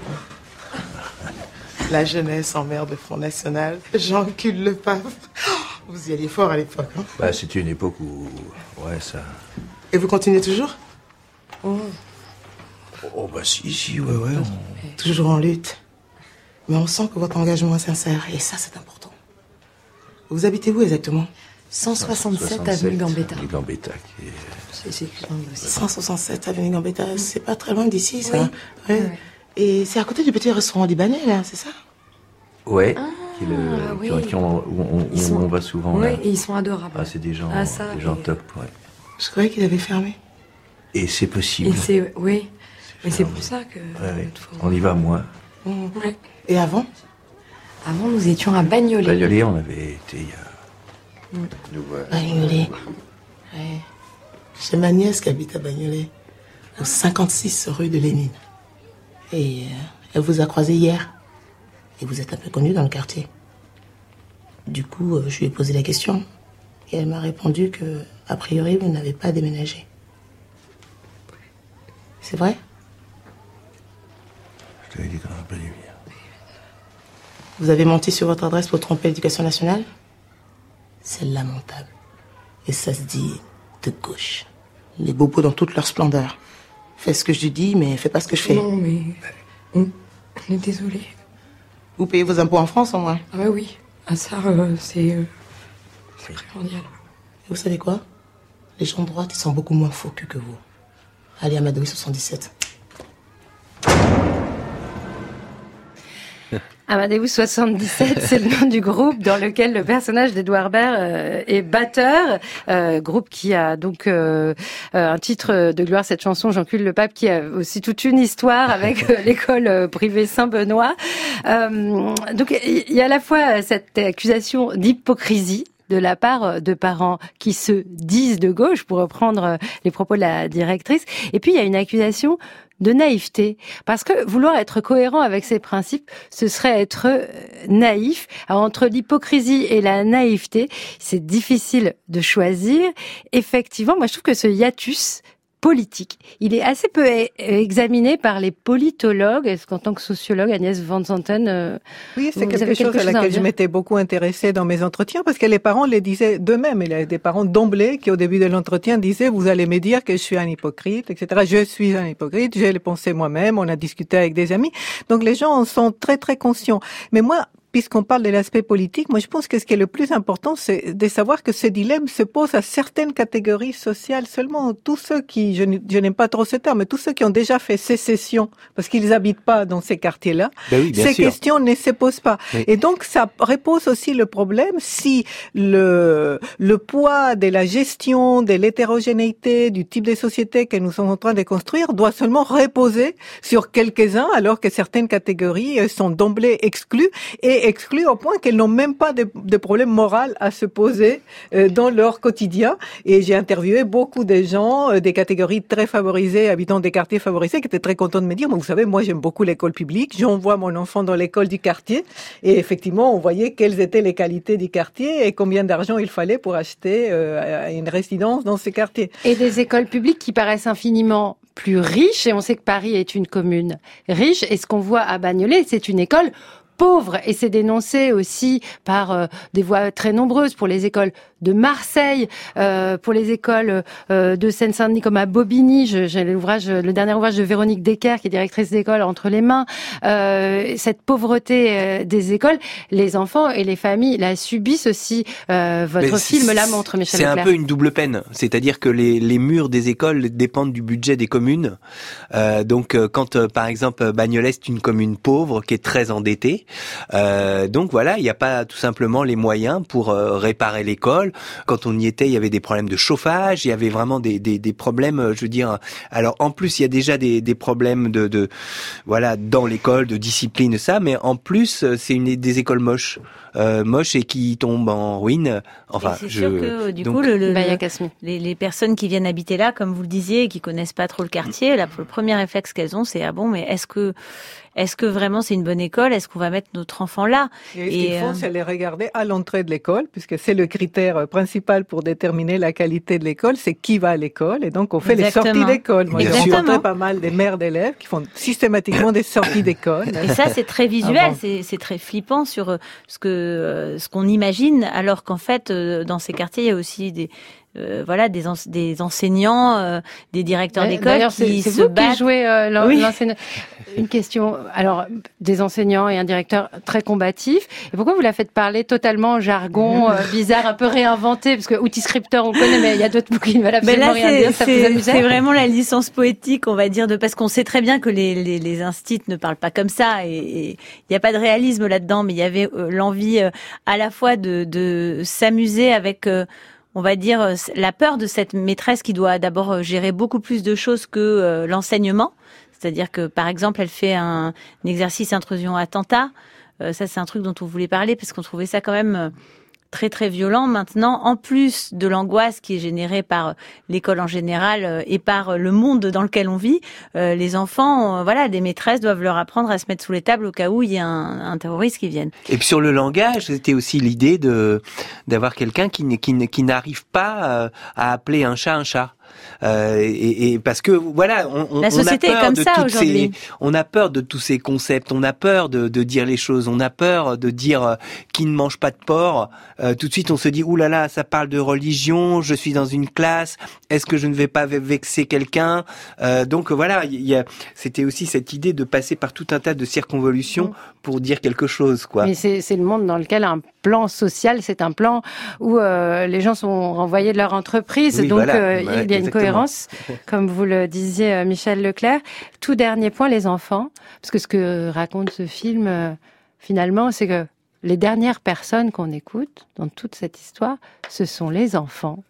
La jeunesse en mer de Front National. J'encule le pape. Vous y alliez fort à l'époque, hein ? Bah, c'était une époque où... Ouais, ça... Et vous continuez toujours ? Oh, oh bah si, si, ouais, ouais. On... Toujours en lutte. Mais on sent que votre engagement est sincère. Et ça, c'est important. Vous habitez où exactement ? cent soixante-sept avenue Gambetta. Avenue Gambetta, qui est... C'est, c'est cent soixante-sept avenue Gambetta, c'est pas très loin d'ici, ça. Oui. Ouais. Ouais. Et c'est à côté du petit restaurant libanais, là, c'est ça ? Ouais. Ah, qui est le, Ah, qui, oui. qui on, où on, où sont... on va souvent. Oui, là. et ils sont adorables. Ah, c'est des gens, ah, ça, des gens et... top, ouais. Je croyais qu'il avait fermé. Et c'est possible. Et c'est, oui, c'est mais c'est pour ça que... Ouais, ouais. On y va moins. Mmh. Ouais. Et avant? Avant, nous étions à Bagnolet. Bagnolet, on avait été il y a... Mmh. Nous, euh... Bagnolet. Ouais. J'ai ma nièce qui habite à Bagnolet, au cinquante-six rue de Lénine. Et euh, elle vous a croisé hier. Et vous êtes un peu connu dans le quartier. Du coup, euh, je lui ai posé la question. Et elle m'a répondu que, a priori, vous n'avez pas déménagé. C'est vrai? Je t'avais dit qu'on n'aurait pas dû venir. Vous avez menti sur votre adresse pour tromper l'éducation nationale? C'est lamentable. Et ça se dit de gauche. Les bobos dans toute leur splendeur. Fais ce que je lui dis, mais fais pas ce que je fais. Non, mais... On, on est désolé. Vous payez vos impôts en France, au moins? Ah bah oui. Ah ça, euh, c'est... Euh, c'est primordial. Et vous savez quoi? Les gens de droite, ils sont beaucoup moins faux que, que vous. Allez, Amadoui soixante-dix-sept. Amadeus soixante-dix-sept, c'est le nom du groupe dans lequel le personnage d'Edouard Baird euh, est batteur. Euh, groupe qui a donc euh, un titre de gloire, cette chanson, Jean-Claude Le Pape, qui a aussi toute une histoire avec euh, l'école privée Saint-Benoît. Euh, donc il y a à la fois cette accusation d'hypocrisie de la part de parents qui se disent de gauche, pour reprendre les propos de la directrice. Et puis il y a une accusation de naïveté, parce que vouloir être cohérent avec ses principes, ce serait être naïf. Alors, entre l'hypocrisie et la naïveté, c'est difficile de choisir. Effectivement, moi je trouve que ce hiatus politique, il est assez peu examiné par les politologues. Est-ce qu'en tant que sociologue, Agnès Van Zanten, euh, oui, c'est quelque chose à laquelle je m'étais beaucoup intéressée dans mes entretiens, parce que les parents les disaient d'eux-mêmes. Il y a des parents d'emblée qui, au début de l'entretien, disaient: vous allez me dire que je suis un hypocrite, et cetera. Je suis un hypocrite, je l'ai pensé moi-même, on a discuté avec des amis. Donc les gens en sont très très conscients. Mais moi, puisqu'on parle de l'aspect politique, moi je pense que ce qui est le plus important, c'est de savoir que ce dilemme se pose à certaines catégories sociales seulement. Tous ceux qui, je, je n'aime pas trop ce terme, mais tous ceux qui ont déjà fait sécession, parce qu'ils n'habitent pas dans ces quartiers-là, ben oui, ces sûr. questions ne se posent pas. Oui. Et donc ça repose aussi le problème si le, le poids de la gestion, de l'hétérogénéité, du type de société que nous sommes en train de construire doit seulement reposer sur quelques-uns, alors que certaines catégories sont d'emblée exclues, et exclus au point qu'elles n'ont même pas de, de problème moral à se poser euh, dans leur quotidien. Et j'ai interviewé beaucoup de gens, euh, des catégories très favorisées, habitants des quartiers favorisés, qui étaient très contents de me dire: mais vous savez, moi j'aime beaucoup l'école publique, j'envoie mon enfant dans l'école du quartier. Et effectivement, on voyait quelles étaient les qualités du quartier et combien d'argent il fallait pour acheter euh, une résidence dans ces quartiers. Et des écoles publiques qui paraissent infiniment plus riches, et on sait que Paris est une commune riche, et ce qu'on voit à Bagnolet, c'est une école pauvre, et c'est dénoncé aussi par euh, des voix très nombreuses pour les écoles de Marseille, euh, pour les écoles euh, de Seine-Saint-Denis comme à Bobigny. Je, j'ai l'ouvrage, le dernier ouvrage de Véronique Decker, qui est directrice d'école, entre les mains. Euh, cette pauvreté euh, des écoles, les enfants et les familles la subissent aussi. Euh, votre film la montre, Michel C'est Leclerc. un peu une double peine, c'est-à-dire que les, les murs des écoles dépendent du budget des communes. Euh, donc, quand euh, par exemple Bagnolet c'est une commune pauvre qui est très endettée, euh, donc voilà, il n'y a pas tout simplement les moyens pour euh, réparer l'école. Quand on y était, il y avait des problèmes de chauffage, il y avait vraiment des, des, des problèmes, je veux dire. Alors en plus, il y a déjà des, des problèmes de, de, voilà, dans l'école, de discipline, ça. Mais en plus, c'est une des écoles moches, euh, moches et qui tombent en ruine. Enfin, c'est je. sûr que du donc, coup, le, le, bah, le, les, les personnes qui viennent habiter là, comme vous le disiez, et qui connaissent pas trop le quartier, là, le premier réflexe qu'elles ont, c'est: ah bon, mais est-ce que Est-ce que vraiment c'est une bonne école? Est-ce qu'on va mettre notre enfant là? Et ce qu'il faut, euh... c'est les regarder à l'entrée de l'école, puisque c'est le critère principal pour déterminer la qualité de l'école, c'est qui va à l'école. Et donc, on fait Exactement. les sorties d'école. Moi, j'ai rencontré pas mal des mères d'élèves qui font systématiquement des sorties d'école. Et ça, c'est très visuel, ah bon. c'est, c'est très flippant sur ce que, ce qu'on imagine, alors qu'en fait, dans ces quartiers, il y a aussi des, euh, voilà, des, en, des enseignants, euh, des directeurs d'école D'ailleurs, qui c'est, c'est se vous battent. qui jouez euh, l'en, Oui. l'enseignant. Une question. Alors, des enseignants et un directeur très combatifs. Et pourquoi vous la faites parler totalement en jargon euh, bizarre, un peu réinventé? Parce que outil scripteur, on connaît, mais il y a d'autres mots qui ne valent absolument là, rien dire. Ça vous c'est, amusait? c'est vraiment la licence poétique, on va dire, de parce qu'on sait très bien que les, les, les instits ne parlent pas comme ça, et il n'y a pas de réalisme là-dedans, mais il y avait euh, l'envie euh, à la fois de, de s'amuser avec... Euh, on va dire, la peur de cette maîtresse qui doit d'abord gérer beaucoup plus de choses que euh, l'enseignement. C'est-à-dire que, par exemple, elle fait un, un exercice intrusion-attentat. Euh, ça, c'est un truc dont on voulait parler parce qu'on trouvait ça quand même euh, très, très violent. Maintenant, en plus de l'angoisse qui est générée par l'école en général euh, et par le monde dans lequel on vit, euh, les enfants, euh, voilà, des maîtresses doivent leur apprendre à se mettre sous les tables au cas où il y a un, un terroriste qui vienne. Et puis sur le langage, c'était aussi l'idée de d'avoir quelqu'un qui, qui, qui n'arrive pas à appeler un chat un chat. Euh, et, et parce que voilà, on, on, la société on a peur est comme de ça toutes aujourd'hui. ces, on a peur de tous ces concepts, on a peur de, de dire les choses, on a peur de dire euh, qui ne mange pas de porc. Euh, tout de suite, on se dit ouh là là, ça parle de religion. Je suis dans une classe. Est-ce que je ne vais pas vexer quelqu'un? euh, Donc voilà, il y a, c'était aussi cette idée de passer par tout un tas de circonvolutions mmh. pour dire quelque chose, quoi. Mais c'est, c'est le monde dans lequel un plan social, c'est un plan où euh, les gens sont renvoyés de leur entreprise, oui, donc voilà. euh, ouais, il y a exactement. Une cohérence, comme vous le disiez, Michel Leclerc. Tout dernier point, les enfants, parce que ce que raconte ce film, euh, finalement, c'est que les dernières personnes qu'on écoute dans toute cette histoire, ce sont les enfants.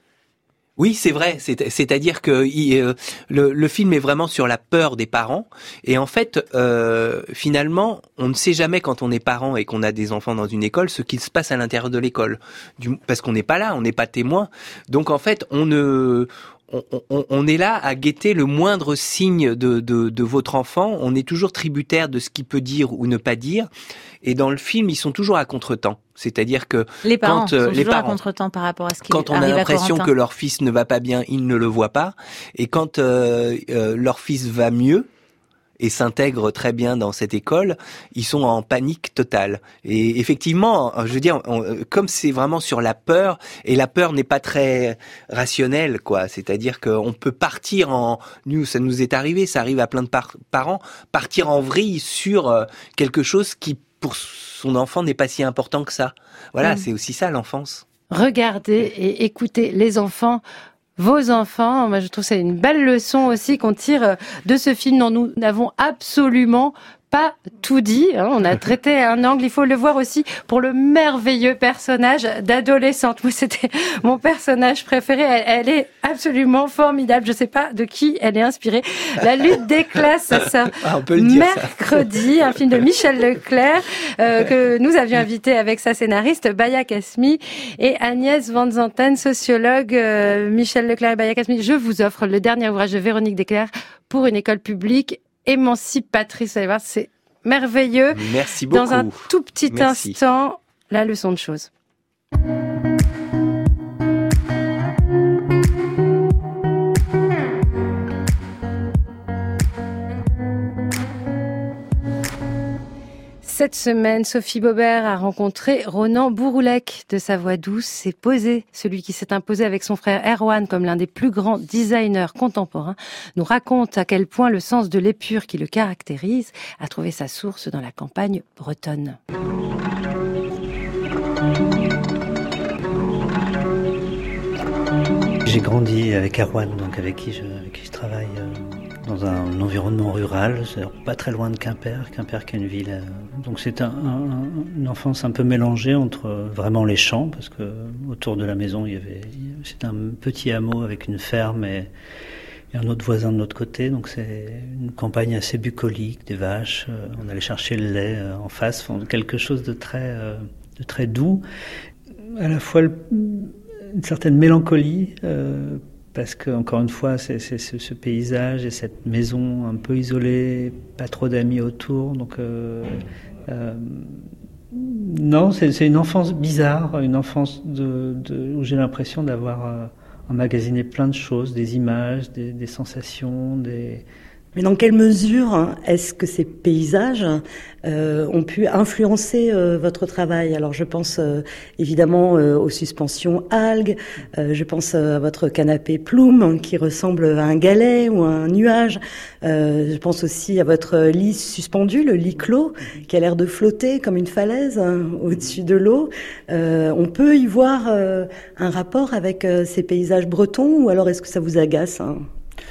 Oui, c'est vrai. C'est, c'est-à-dire que il, euh, le, le film est vraiment sur la peur des parents. Et en fait, euh, finalement, on ne sait jamais quand on est parent et qu'on a des enfants dans une école ce qu'il se passe à l'intérieur de l'école, du, parce qu'on n'est pas là, on n'est pas témoin. Donc en fait, on ne On, on, on est là à guetter le moindre signe de, de, de votre enfant. On est toujours tributaire de ce qu'il peut dire ou ne pas dire. Et dans le film, ils sont toujours à contretemps. C'est-à-dire que les parents quand sont euh, toujours les parents, à contretemps par rapport à ce qui quand on a l'impression que leur fils ne va pas bien, ils ne le voient pas. Et quand euh, euh, leur fils va mieux et s'intègrent très bien dans cette école, ils sont en panique totale. Et effectivement, je veux dire, on, comme c'est vraiment sur la peur, et la peur n'est pas très rationnelle, quoi. C'est-à-dire qu'on peut partir en... Nous, ça nous est arrivé, ça arrive à plein de par- parents, partir en vrille sur euh, quelque chose qui, pour son enfant, n'est pas si important que ça. Voilà, mmh. c'est aussi ça, l'enfance. Regardez et écoutez les enfants... Vos enfants, moi je trouve que c'est une belle leçon aussi qu'on tire de ce film dont nous n'avons absolument pas tout dit. On a traité un angle, il faut le voir aussi pour le merveilleux personnage d'adolescente. Moi, c'était mon personnage préféré. Elle, elle est absolument formidable. Je sais pas de qui elle est inspirée. La lutte des classes, ça sort ah, on peut le dire, mercredi, ça. Un film de Michel Leclerc euh, que nous avions invité avec sa scénariste Baya Kasmi et Agnès Van Zanten, sociologue. Euh, Michel Leclerc et Baya Kasmi, je vous offre le dernier ouvrage de Véronique Desclères pour une école publique émancipatrice. Vous allez voir, c'est merveilleux. Merci beaucoup. Dans un tout petit Merci. instant, la leçon de choses. Cette semaine, Sophie Baubert a rencontré Ronan Bouroulec. De sa voix douce, s'est posé. Celui qui s'est imposé avec son frère Erwan comme l'un des plus grands designers contemporains nous raconte à quel point le sens de l'épure qui le caractérise a trouvé sa source dans la campagne bretonne. J'ai grandi avec Erwan, donc avec qui je, avec qui je travaille euh, dans un environnement rural, c'est pas très loin de Quimper, Quimper qui est une ville. Euh, donc c'est un, un, une enfance un peu mélangée entre euh, vraiment les champs, parce que autour de la maison il y avait, c'est un petit hameau avec une ferme et, et un autre voisin de l'autre côté, donc c'est une campagne assez bucolique, des vaches. Euh, on allait chercher le lait euh, en face, quelque chose de très, euh, de très doux, à la fois le, une certaine mélancolie, euh, parce que encore une fois, c'est, c'est ce, ce paysage et cette maison un peu isolée, pas trop d'amis autour, donc euh, euh, non, c'est, c'est une enfance bizarre, une enfance de, de, où j'ai l'impression d'avoir euh, emmagasiné plein de choses, des images, des, des sensations, des, Mais dans quelle mesure est-ce que ces paysages euh, ont pu influencer euh, votre travail? Alors je pense euh, évidemment euh, aux suspensions algues, euh, je pense euh, à votre canapé plume qui ressemble à un galet ou à un nuage, euh, je pense aussi à votre lit suspendu, le lit clos, qui a l'air de flotter comme une falaise hein, au-dessus de l'eau. Euh, on peut y voir euh, un rapport avec euh, ces paysages bretons, ou alors est-ce que ça vous agace hein?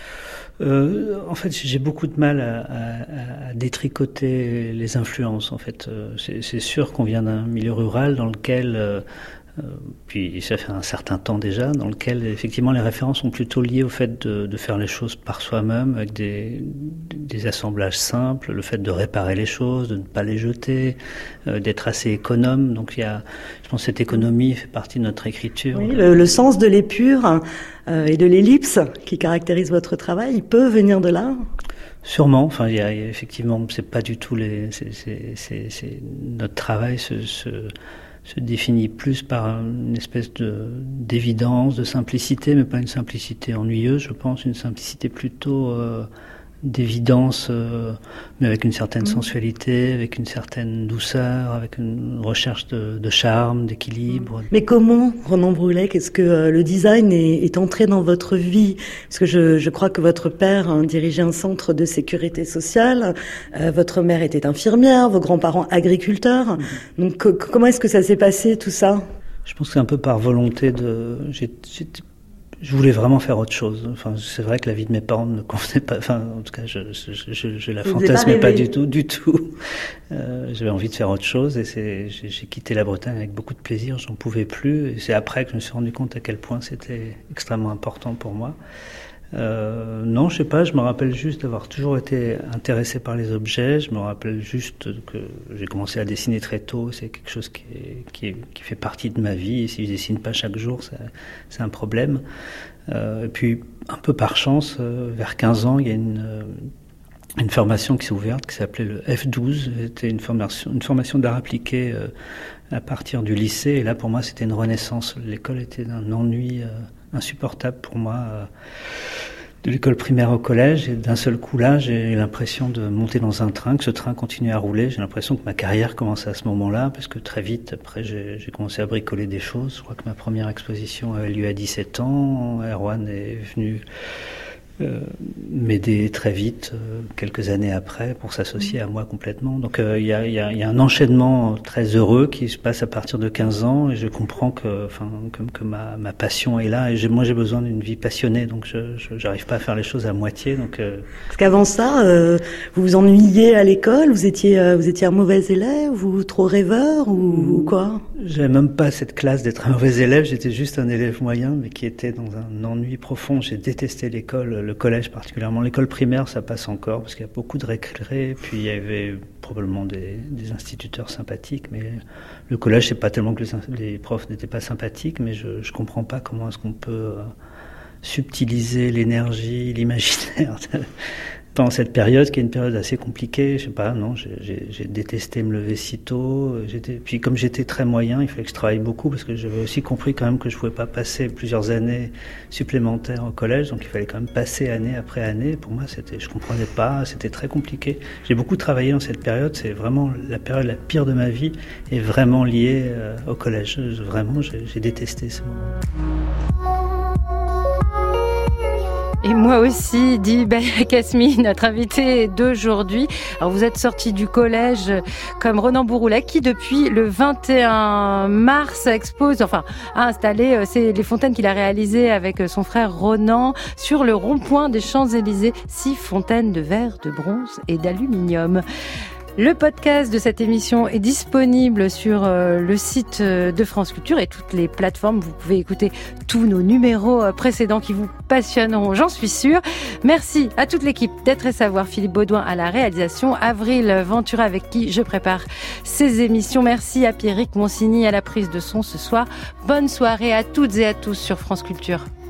Euh, en fait, j'ai beaucoup de mal à, à, à détricoter les influences. En fait, euh, c'est, c'est sûr qu'on vient d'un milieu rural dans lequel, euh, euh, puis ça fait un certain temps déjà, dans lequel effectivement les références sont plutôt liées au fait de, de faire les choses par soi-même, avec des, des assemblages simples, le fait de réparer les choses, de ne pas les jeter, euh, d'être assez économe. Donc il y a, je pense, que cette économie fait partie de notre écriture. Oui, le, le sens de l'épure euh, et de l'ellipse qui caractérise votre travail, il peut venir de là? Sûrement. Enfin, il y a, il y a effectivement, c'est pas du tout les, c'est, c'est, c'est, c'est notre travail se, se, se définit plus par une espèce de d'évidence, de simplicité, mais pas une simplicité ennuyeuse, je pense, une simplicité plutôt euh, d'évidence, euh, mais avec une certaine sensualité, avec une certaine douceur, avec une recherche de, de charme, d'équilibre. Mais comment, Ronan Brulec, est-ce que euh, le design est, est entré dans votre vie? Parce que je, je crois que votre père hein, dirigeait un centre de sécurité sociale, euh, votre mère était infirmière, vos grands-parents agriculteurs. Mmh. Donc c- comment est-ce que ça s'est passé tout ça? Je pense que c'est un peu par volonté de... J'ai, j'ai... Je voulais vraiment faire autre chose. Enfin, c'est vrai que la vie de mes parents ne me convenait pas. Enfin, en tout cas, je, je, je, je la fantasmais pas, pas du tout, du tout. Euh, j'avais envie de faire autre chose et c'est, j'ai, j'ai quitté la Bretagne avec beaucoup de plaisir. J'en pouvais plus. Et c'est après que je me suis rendu compte à quel point c'était extrêmement important pour moi. Euh, non, je sais pas. Je me rappelle juste d'avoir toujours été intéressé par les objets. Je me rappelle juste que j'ai commencé à dessiner très tôt. C'est quelque chose qui, est, qui, est, qui fait partie de ma vie. Et si je dessine pas chaque jour, c'est, c'est un problème. Euh, et puis, un peu par chance, euh, vers quinze ans, il y a une, euh, une formation qui s'est ouverte qui s'appelait le F douze. C'était une formation, une formation d'art appliqué euh, à partir du lycée. Et là, pour moi, c'était une renaissance. L'école était d'un ennui euh, insupportable pour moi. Euh, de l'école primaire au collège, et d'un seul coup là, j'ai l'impression de monter dans un train, que ce train continue à rouler. J'ai l'impression que ma carrière commençait à ce moment-là, parce que très vite, après, j'ai, j'ai commencé à bricoler des choses. Je crois que ma première exposition avait lieu à dix-sept ans. Erwan est venu euh, m'aider très vite, euh, quelques années après, pour s'associer à moi complètement. Donc il euh, y, a, y, a, y a un enchaînement très heureux qui se passe à partir de quinze ans, et je comprends que, enfin, que, que ma, ma passion est là, et j'ai, moi j'ai besoin d'une vie passionnée, donc je, je j'arrive pas à faire les choses à moitié. Donc euh... Parce qu'avant ça, euh, vous vous ennuyiez à l'école, vous étiez, euh, vous étiez un mauvais élève, ou trop rêveur, ou, mmh. ou quoi? J'avais même pas cette classe d'être un mauvais élève, j'étais juste un élève moyen, mais qui était dans un ennui profond. J'ai détesté l'école, le collège particulièrement. L'école primaire, ça passe encore, parce qu'il y a beaucoup de récré, puis il y avait probablement des, des instituteurs sympathiques, mais le collège, c'est pas tellement que les, les profs n'étaient pas sympathiques, mais je, je comprends pas comment est-ce qu'on peut euh, subtiliser l'énergie, l'imaginaire pendant cette période, qui est une période assez compliquée. Je sais pas, non, j'ai, j'ai, j'ai détesté me lever si tôt. J'étais, puis comme j'étais très moyen, il fallait que je travaille beaucoup, parce que j'avais aussi compris quand même que je pouvais pas passer plusieurs années supplémentaires au collège, donc il fallait quand même passer année après année. Pour moi, c'était, je comprenais pas, c'était très compliqué. J'ai beaucoup travaillé dans cette période, c'est vraiment la période la pire de ma vie, est vraiment liée euh, au collège. Vraiment, j'ai, j'ai détesté ce moment. Et moi aussi, dit Kasmi, notre invité d'aujourd'hui. Alors vous êtes sorti du collège comme Ronan Brulec, qui depuis le vingt et un mars expose, enfin a installé c'est les fontaines qu'il a réalisées avec son frère Ronan sur le rond-point des Champs-Élysées. Six fontaines de verre, de bronze et d'aluminium. Le podcast de cette émission est disponible sur euh, le site de France Culture et toutes les plateformes. Vous pouvez écouter tous nos numéros précédents qui vous passionneront, j'en suis sûre. Merci à toute l'équipe d'Être et Savoir, Philippe Baudouin à la réalisation, Avril Ventura avec qui je prépare ces émissions. Merci à Pierrick Monsigny à la prise de son ce soir. Bonne soirée à toutes et à tous sur France Culture.